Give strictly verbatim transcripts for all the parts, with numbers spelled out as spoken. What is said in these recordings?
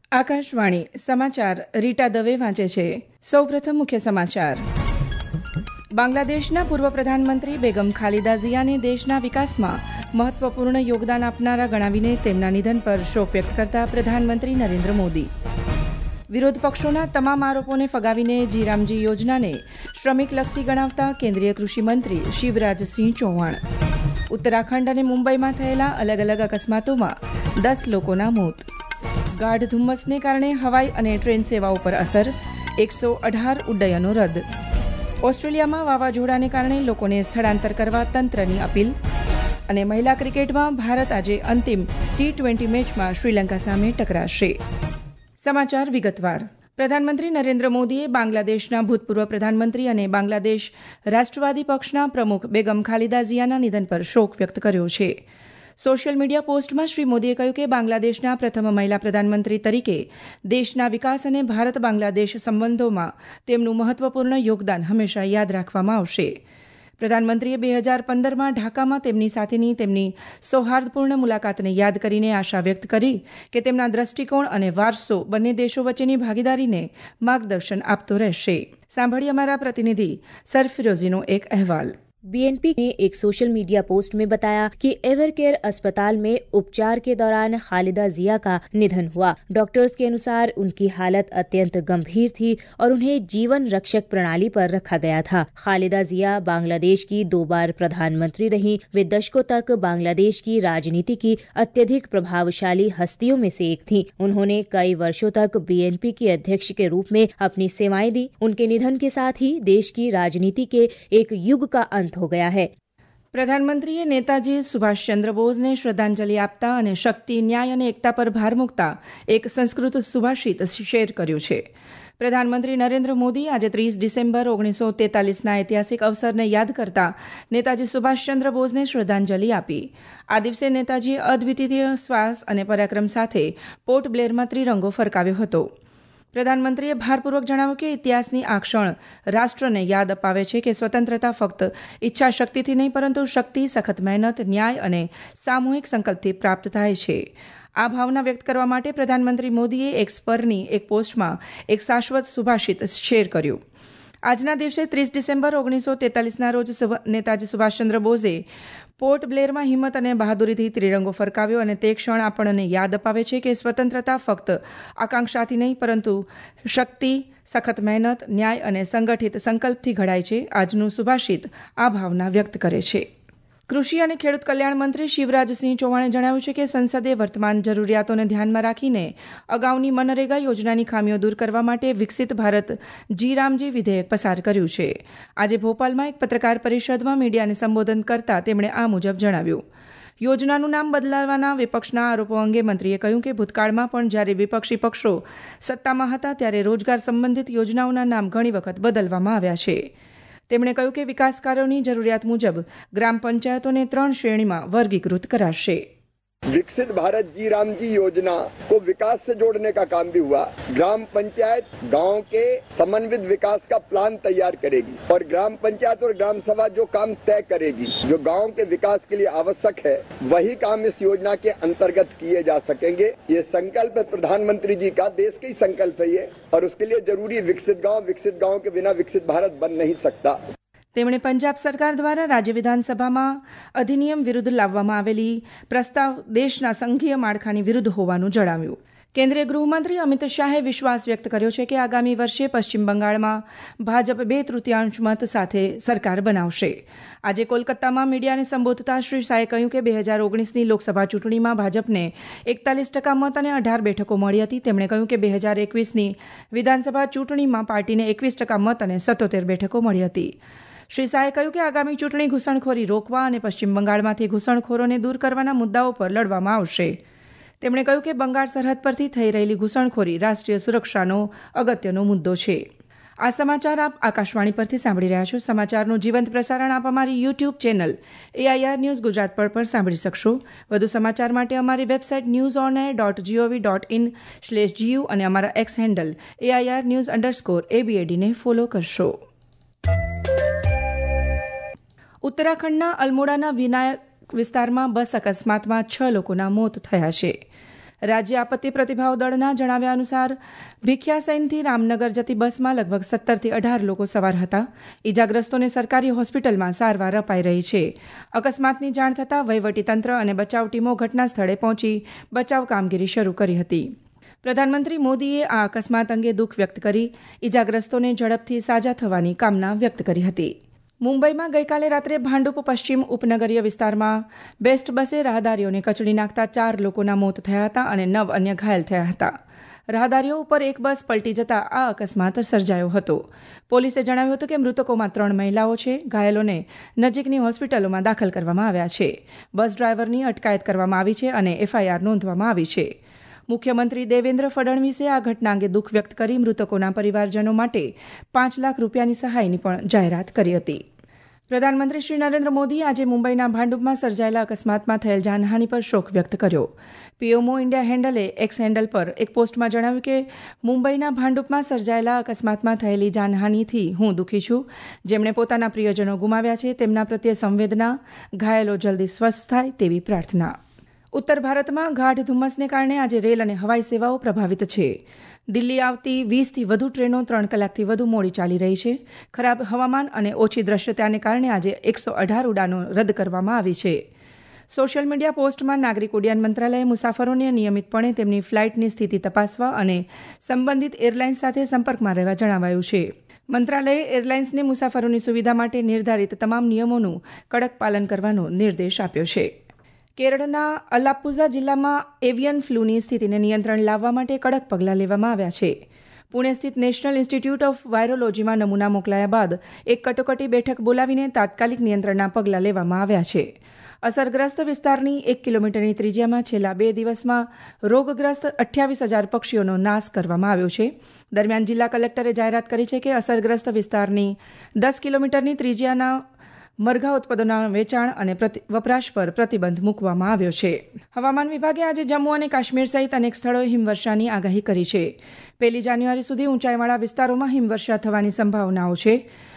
આકાશવાણી સમાચાર રીટા દવે વાંચે છે. સૌપ્રથમ મુખ્ય સમાચાર. બાંગ્લાદેશના પૂર્વ પ્રધાનમંત્રી બેગમ ખાલિદા ઝિયાને દેશના વિકાસમાં મહત્વપૂર્ણ યોગદાન આપનારા ગણાવીને તેમના નિધન પર શોક વ્યક્ત કરતા પ્રધાનમંત્રી નરેન્દ્ર મોદી. વિરોધ પક્ષોના તમામ આરોપોને ફગાવીને જીરામજી યોજનાને શ્રમિકલક્ષી ગણાવતા કેન્દ્રીય કૃષિ મંત્રી શિવરાજસિંહ ચૌહાણ. ઉત્તરાખંડ અને મુંબઈમાં થયેલા અલગ અલગ અકસ્માતોમાં દસ લોકોના મોત. ગાઢ ધુમ્મસને કારણે હવાઈ અને ટ્રેન સેવાઓ પર અસર, એકસો અઢાર ઉડ્ડયનો રદ. ઓસ્ટ્રેલિયામાં વાવાઝોડાને કારણે લોકોને સ્થળાંતર કરવા તંત્રની અપીલ. અને મહિલા ક્રિકેટમાં ભારત આજે અંતિમ ટી ટ્વેન્ટી મેચમાં શ્રીલંકા સામે ટકરાશે. સમાચાર વિગતવાર. પ્રધાનમંત્રી નરેન્દ્ર મોદીએ બાંગ્લાદેશના ભૂતપૂર્વ પ્રધાનમંત્રી અને બાંગ્લાદેશ રાષ્ટ્રવાદી પક્ષના પ્રમુખ બેગમ ખાલિદા ઝિયાના નિધન પર શોક વ્યક્ત કર્યો છે. સોશિયલ મીડિયા પોસ્ટમાં શ્રી મોદીએ કહ્યું કે બાંગ્લાદેશના પ્રથમ મહિલા પ્રધાનમંત્રી તરીકે દેશના વિકાસ અને ભારત બાંગ્લાદેશ સંબંધોમાં તેમનું મહત્વપૂર્ણ યોગદાન હંમેશા યાદ રાખવામાં આવશે. પ્રધાનમંત્રીએ બે હજાર પંદરમાં ઢાકામાં તેમની સાથેની તેમની સૌહાર્દપૂર્ણ મુલાકાતને યાદ કરીને આશા વ્યક્ત કરી કે તેમના દ્રષ્ટિકોણ અને વારસો બંને દેશો વચ્ચેની ભાગીદારીને માર્ગદર્શન આપતો રહેશે. સાંભળીએ અમારા પ્રતિનિધિ સરફિરોઝીનો એક અહેવાલ. बीएनपी ने एक सोशल मीडिया पोस्ट में बताया कि एवरकेयर अस्पताल में उपचार के दौरान खालिदा जिया का निधन हुआ. डॉक्टर्स के अनुसार उनकी हालत अत्यंत गंभीर थी और उन्हें जीवन रक्षक प्रणाली पर रखा गया था. खालिदा जिया बांग्लादेश की दो बार प्रधानमंत्री रही. वे दशकों तक बांग्लादेश की राजनीति की अत्यधिक प्रभावशाली हस्तियों में से एक थी. उन्होंने कई वर्षों तक बीएनपी के अध्यक्ष के रूप में अपनी सेवाएं दी. उनके निधन के साथ ही देश की राजनीति के एक युग का अंत हो गया है. પ્રધાનમંત્રીએ નેતાજી સુભાષચંદ્ર બોઝને શ્રદ્ધાંજલિ આપતા અને શક્તિ, ન્યાય અને એકતા પર ભાર મૂકતા એક સંસ્કૃત સુભાષિત શેર કર્યું છે. પ્રધાનમંત્રી નરેન્દ્ર મોદી આજે ત્રીસ ડિસેમ્બર ઓગણીસો તેતાલીસના ઐતિહાસિક અવસરને યાદ કરતા નેતાજી સુભાષચંદ્ર બોઝને શ્રદ્ધાંજલિ આપી. આ દિવસે નેતાજીએ અદ્વિતીય શ્વાસ અને પરાક્રમ સાથે પોર્ટ બ્લેરમાં ત્રિરંગો ફરકાવ્યો હતો. પ્રધાનમંત્રીએ ભારપૂર્વક જણાવ્યું કે ઇતિહાસની આ ક્ષણ રાષ્ટ્રને યાદ અપાવે છે કે સ્વતંત્રતા ફક્ત ઈચ્છા શક્તિથી નહીં પરંતુ શક્તિ, સખત મહેનત, ન્યાય અને સામૂહિક સંકલ્પથી પ્રાપ્ત થાય છે. આ ભાવના વ્યક્ત કરવા માટે પ્રધાનમંત્રી મોદીએ એક સ્પરની એક પોસ્ટમાં એક શાશ્વત સુભાષિત શેર કર્યું. આજના દિવસે ત્રીસ ડિસેમ્બર ઓગણીસો તેતાલીસના રોજ નેતાજી સુભાષચંદ્ર બોઝે પોર્ટ બ્લેરમાં હિંમત અને બહાદુરીથી ત્રિરંગો ફરકાવ્યો અને તે ક્ષણ આપણને યાદ અપાવે છે કે સ્વતંત્રતા ફક્ત આકાંક્ષાથી નહીં પરંતુ શક્તિ, સખત મહેનત, ન્યાય અને સંગઠિત સંકલ્પથી ઘડાય છે. આજનું સુભાષિત આ ભાવના વ્યક્ત કરે છે. કૃષિ અને ખેડૂત કલ્યાણ મંત્રી શિવરાજસિંહ ચૌહાણે જણાવ્યું છે કે સંસદે વર્તમાન જરૂરિયાતોને ધ્યાનમાં રાખીને અગાઉની મનરેગા યોજનાની ખામીઓ દૂર કરવા માટે વિકસિત ભારત જી રામજી વિધેયક પસાર કર્યું છે. આજે ભોપાલમાં એક પત્રકાર પરિષદમાં મીડિયાને સંબોધન કરતા તેમણે આ મુજબ જણાવ્યું. યોજનાનું નામ બદલાવવાના વિપક્ષના આરોપો અંગે મંત્રીએ કહ્યું કે ભૂતકાળમાં પણ જ્યારે વિપક્ષી પક્ષો સત્તામાં હતા ત્યારે રોજગાર સંબંધિત યોજનાઓના નામ ઘણી વખત બદલવામાં આવ્યા છે. તેમણે કહ્યું કે વિકાસ કાર્યોની જરૂરિયાત મુજબ ગ્રામ પંચાયતોને ત્રણ શ્રેણીમાં વર્ગીકૃત કરાશે. विकसित भारत जी राम जी योजना को विकास से जोड़ने का काम भी हुआ. ग्राम पंचायत गांव के समन्वित विकास का प्लान तैयार करेगी और ग्राम पंचायत और ग्राम सभा जो काम तय करेगी, जो गांव के विकास के लिए आवश्यक है, वही काम इस योजना के अंतर्गत किए जा सकेंगे. ये संकल्प है प्रधानमंत्री जी का, देश का ही संकल्प है ये, और उसके लिए जरूरी विकसित गाँव, विकसित गाँव के बिना विकसित भारत बन नहीं सकता. તેમણે પંજાબ સરકાર દ્વારા રાજ્ય વિધાનસભામાં અધિનિયમ વિરુદ્ધ લાવવામાં આવેલી પ્રસ્તાવ દેશના સંઘીય માળખાની વિરુદ્ધ હોવાનું જણાવ્યું. કેન્દ્રીય ગૃહમંત્રી અમિત શાહે વિશ્વાસ વ્યક્ત કર્યો છે કે આગામી વર્ષે પશ્ચિમ બંગાળમાં ભાજપ બે તૃતીયાંશ મત સાથે સરકાર બનાવશે. આજે કોલકાતામાં મીડિયાને સંબોધતા શ્રી શાહે કહ્યું કે બે હજાર ઓગણીસની લોકસભા ચૂંટણીમાં ભાજપને એકતાલીસ ટકા મત અને અઢાર બેઠકો મળી હતી. તેમણે કહ્યું કે બે હજાર એકવીસની વિધાનસભા ચૂંટણીમાં પાર્ટીને એકવીસ ટકા મત અને સત્તોતેર બેઠકો મળી હતી. શ્રી શાહે કહ્યું કે આગામી ચૂંટણી ઘૂસણખોરી રોકવા અને પશ્ચિમ બંગાળમાંથી ઘૂસણખોરોને દૂર કરવાના મુદ્દાઓ પર લડવામાં આવશે. તેમણે કહ્યું કે બંગાળ સરહદ પરથી થઈ રહેલી ઘૂસણખોરી રાષ્ટ્રીય સુરક્ષાનો અગત્યનો મુદ્દો છે. આ સમાચાર આપ આકાશવાણી પરથી સાંભળી રહ્યા છો. સમાચારનું જીવંત પ્રસારણ આપ અમારી YouTube channel AIR news Gujarat પર પણ સાંભળી શકશો. વધુ સમાચાર માટે અમારી website news on air dot gov dot in slash GU અને અમારા X handle AIR news underscore એબીએડીને ફોલો કરશો. ઉત્તરાખંડના અલ્મોડાના વિનાયક વિસ્તારમાં બસ અકસ્માતમાં છ લોકોના મોત થયા છે. રાજ્ય આપત્તિ પ્રતિભાવ દળના જણાવ્યા અનુસાર ભિખ્યાસૈનથી રામનગર જતી બસમાં લગભગ સત્તરથી અઢાર લોકો સવાર હતા. ઇજાગ્રસ્તોને સરકારી હોસ્પિટલમાં સારવાર અપાઈ રહી છે. અકસ્માતની જાણ થતાં વહીવટીતંત્ર અને બચાવ ટીમો ઘટના સ્થળે પહોંચી બચાવ કામગીરી શરૂ કરી હતી. પ્રધાનમંત્રી મોદીએ આ અકસ્માત અંગે દુઃખ વ્યક્ત કરી ઇજાગ્રસ્તોને ઝડપથી સાજા થવાની કામના વ્યક્ત કરી હતી. મુંબઈમાં ગઈકાલે રાત્રે ભાંડુપ પશ્ચિમ ઉપનગરીય વિસ્તારમાં બેસ્ટ બસે રાહદારીઓને કચડી નાખતા ચાર લોકોના મોત થયા હતા અને નવ અન્ય ઘાયલ થયા હતા. રાહદારીઓ ઉપર એક બસ પલટી જતા આ અકસ્માત સર્જાયો હતો. પોલીસે જણાવ્યું હતું કે મૃતકોમાં ત્રણ મહિલાઓ છે. ઘાયલોને નજીકની હોસ્પિટલોમાં દાખલ કરવામાં આવ્યા છે. બસ ડ્રાઈવરની અટકાયત કરવામાં આવી છે અને એફઆઈઆર નોંધવામાં આવી છે. મુખ્યમંત્રી દેવેન્દ્ર ફડણવીસે આ ઘટના અંગે દુઃખ વ્યક્ત કરી મૃતકોના પરિવારજનો માટે પાંચ લાખ રૂપિયાની સહાયની પણ જાહેરાત કરી હતી. પ્રધાનમંત્રી શ્રી નરેન્દ્ર મોદી આજે મુંબઈના ભાંડુપમાં સર્જાયેલા અકસ્માતમાં થયેલ જાનહાની પર શોક વ્યક્ત કર્યો. પીએમઓ ઇન્ડિયા હેન્ડલે એક્સ હેન્ડલ પર એક પોસ્ટમાં જણાવ્યું કે મુંબઈના ભાંડુપમાં સર્જાયેલા અકસ્માતમાં થયેલી જાનહાનીથી હું દુઃખી છું. જેમણે પોતાના પ્રિયજનો ગુમાવ્યા છે તેમના પ્રત્યે સંવેદના, ઘાયલો જલ્દી સ્વસ્થ થાય તેવી પ્રાર્થના. ઉત્તર ભારતમાં ગાઢ ધુમ્મસને કારણે આજે રેલ અને હવાઈ સેવાઓ પ્રભાવિત છે. દિલ્હી આવતી વીસથી વધુ ટ્રેનો ત્રણ કલાકથી વધુ મોડી ચાલી રહી છે. ખરાબ હવામાન અને ઓછી દ્રશ્યતાને કારણે આજે એકસો અઢાર ઉડાનો રદ કરવામાં આવી છે. સોશિયલ મીડિયા પોસ્ટમાં નાગરિક ઉડ્ડયન મંત્રાલયે મુસાફરોને નિયમિતપણે તેમની ફ્લાઇટની સ્થિતિ તપાસવા અને સંબંધિત એરલાઇન્સ સાથે સંપર્કમાં રહેવા જણાવાયું છે. મંત્રાલયે એરલાઇન્સને મુસાફરોની સુવિધા માટે નિર્ધારિત તમામ નિયમોનું કડક પાલન કરવાનો નિર્દેશ આપ્યો છે. કેરળના અલાપ્પુઝા જિલ્લામાં એવિયન ફ્લૂની સ્થિતિને નિયંત્રણ લાવવા માટે કડક પગલાં લેવામાં આવ્યા છે. પુણે સ્થિત નેશનલ ઇન્સ્ટિટ્યૂટ ઓફ વાયરોલોજીમાં નમૂના મોકલાયા બાદ એક કટોકટી બેઠક બોલાવીને તાત્કાલિક નિયંત્રણના પગલાં લેવામાં આવ્યા છે. અસરગ્રસ્ત વિસ્તારની એક કિલોમીટરની ત્રિજ્યામાં છેલ્લા બે દિવસમાં રોગગ્રસ્ત અઠ્યાવીસ હજાર પક્ષીઓનો નાશ કરવામાં આવ્યો છે. દરમિયાન જિલ્લા કલેક્ટરે જાહેરાત કરી છે કે અસરગ્રસ્ત વિસ્તારની દસ કિલોમીટરની ત્રિજ્યાના મરઘા ઉત્પાદનોના વેચાણ અને વપરાશ પર પ્રતિબંધ મૂકવામાં આવ્યો છે. હવામાન વિભાગે આજે જમ્મુ અને કાશ્મીર સહિત અનેક સ્થળોએ હિમવર્ષાની આગાહી કરી છે. પહેલી જાન્યુઆરી સુધી ઊંચાઈવાળા વિસ્તારોમાં હિમવર્ષા થવાની સંભાવનાઓ છે.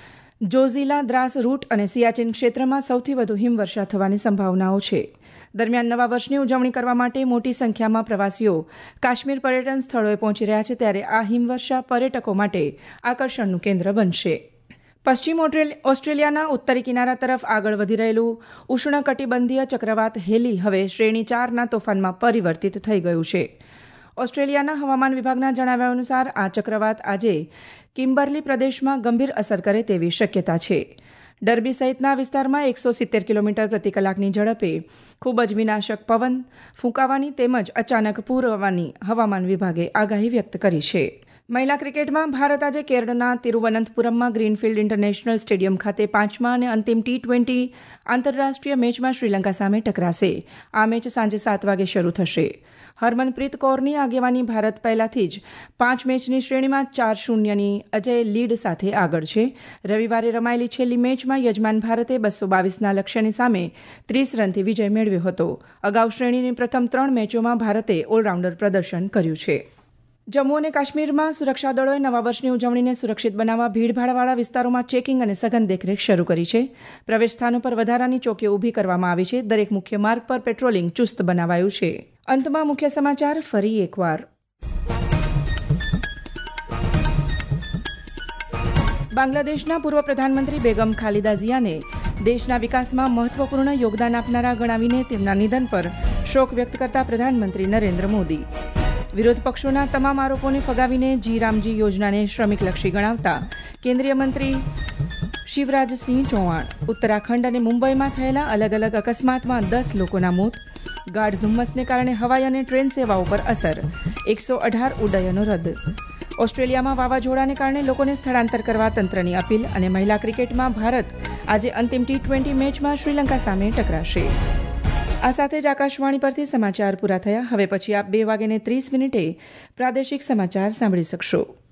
જોઝીલા, દ્રાસ રૂટ અને સિયાચીન ક્ષેત્રમાં સૌથી વધુ હિમવર્ષા થવાની સંભાવનાઓ છે. દરમિયાન નવા વર્ષની ઉજવણી કરવા માટે મોટી સંખ્યામાં પ્રવાસીઓ કાશ્મીર પર્યટન સ્થળોએ પહોંચી રહ્યા છે ત્યારે આ હિમવર્ષા પર્યટકો માટે આકર્ષણનું કેન્દ્ર બનશે. પશ્ચિમ ઓસ્ટ્રેલિયાના ઉત્તરી કિનારા તરફ આગળ વધી રહેલું ઉષ્ણકટિબંધીય ચક્રવાત હેલી હવે શ્રેણી ચારના તોફાનમાં પરિવર્તિત થઈ ગયું છે. ઓસ્ટ્રેલિયાના હવામાન વિભાગના જણાવ્યા અનુસાર આ ચક્રવાત આજે કિમ્બર્લી પ્રદેશમાં ગંભીર અસર કરે તેવી શક્યતા છે. ડર્બી સહિતના વિસ્તારમાં એકસો સિત્તેર કિલોમીટર પ્રતિ કલાકની ઝડપે ખૂબ જ વિનાશક પવન ફૂંકાવાની તેમજ અચાનક પૂર આવવાની હવામાન વિભાગે આગાહી વ્યક્ત કરી છે. મહિલા ક્રિકેટમાં ભારત આજે કેરળના તિરુવનંતપુરમમાં ગ્રીનફિલ્ડ ઇન્ટરનેશનલ સ્ટેડિયમ ખાતે પાંચમા અને અંતિમ ટી ટ્વેન્ટી આંતરરાષ્ટ્રીય મેચમાં શ્રીલંકા સામે ટકરાશે. આ મેચ સાંજે સાત વાગે શરૂ થશે. હરમનપ્રીત કૌરની આગેવાની ભારત પહેલાથી જ પાંચ મેચની શ્રેણીમાં ચાર શૂન્યની અજય લીડ સાથે આગળ છે. રવિવારે રમાયેલી છેલ્લી મેચમાં યજમાન ભારતે બસો બાવીસના લક્ષ્યની સામે ત્રીસ રનથી વિજય મેળવ્યો હતો. અગાઉ શ્રેણીની પ્રથમ ત્રણ મેચોમાં ભારતે ઓલરાઉન્ડર પ્રદર્શન કર્યું છે. જમ્મુ અને કાશ્મીરમાં સુરક્ષા દળોએ નવા વર્ષની ઉજવણીને સુરક્ષિત બનાવવા ભીડભાડવાળા વિસ્તારોમાં ચેકિંગ અને સઘન દેખરેખ શરૂ કરી છે. પ્રવેશ સ્થાનો પર વધારાની ચોકીઓ ઊભી કરવામાં આવી છે. દરેક મુખ્ય માર્ગ પર પેટ્રોલિંગ ચુસ્ત બનાવાયું છે. અંતમાં મુખ્ય સમાચાર ફરી એકવાર. બાંગ્લાદેશના પૂર્વ પ્રધાનમંત્રી બેગમ ખાલિદા ઝિયાને દેશના વિકાસમાં મહત્વપૂર્ણ યોગદાન આપનારા ગણાવીને તેમના નિધન પર શોક વ્યક્ત કરતા પ્રધાનમંત્રી નરેન્દ્ર મોદી. વિરોધ પક્ષોના તમામ આરોપોને ફગાવીને જી રામજી યોજનાને શ્રમિકલક્ષી ગણાવતા કેન્દ્રીય મંત્રી શિવરાજસિંહ ચૌહાણ. ઉત્તરાખંડ અને મુંબઈમાં થયેલા અલગ અલગ અકસ્માતમાં દસ લોકોના મોત. ગાઢ ધુમ્મસને કારણે હવાઈ અને ટ્રેન સેવાઓ પર અસર. એકસો અઢાર ઉડ્ડયનો રદ. ઓસ્ટ્રેલિયામાં વાવાઝોડાને કારણે લોકોને સ્થળાંતર કરવા તંત્રની અપીલ. અને મહિલા ક્રિકેટમાં ભારત આજે અંતિમ ટી ટ્વેન્ટી મેચમાં શ્રીલંકા સામે ટકરાશે. આ સાથે જ આકાશવાણી પરથી સમાચાર પૂરા થયા. હવે પછી આપ બે વાગ્યાને ત્રીસ મિનિટે પ્રાદેશિક સમાચાર સાંભળી શકશો.